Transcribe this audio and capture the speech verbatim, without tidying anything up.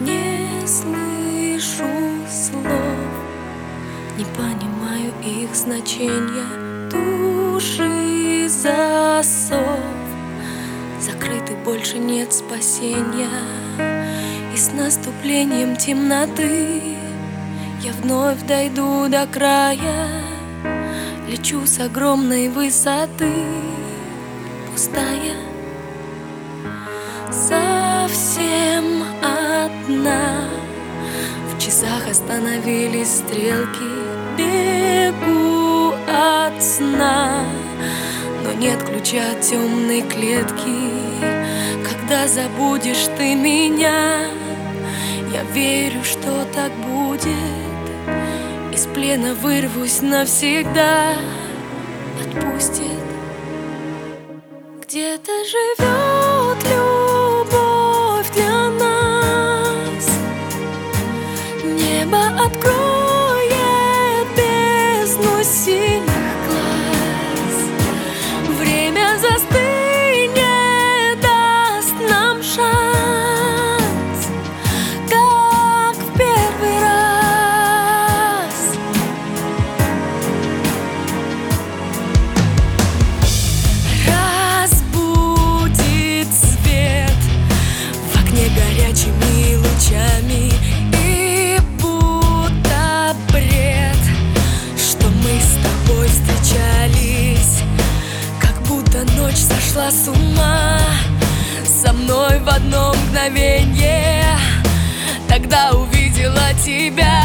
Не слышу слов, не понимаю их значения. Души засов, закрыты, больше нет спасения. И с наступлением темноты я вновь дойду до края. Лечу с огромной высоты, пустая, совсем одна. В часах остановились стрелки, бегу от сна, но нет ключа от темной клетки. Когда забудешь ты меня, я верю, что так будет. Из плена вырвусь навсегда, отпустит. Где-то живет любовь для нас, небо откроет бездну синих глаз. Время застынет, даст нам шанс, как в первый раз. Разбудит свет в окне горячими лучами, и будто бред, что мы с тобой встречались, как будто ночь сошла с ума со мной в одно мгновенье. Тогда увидела тебя.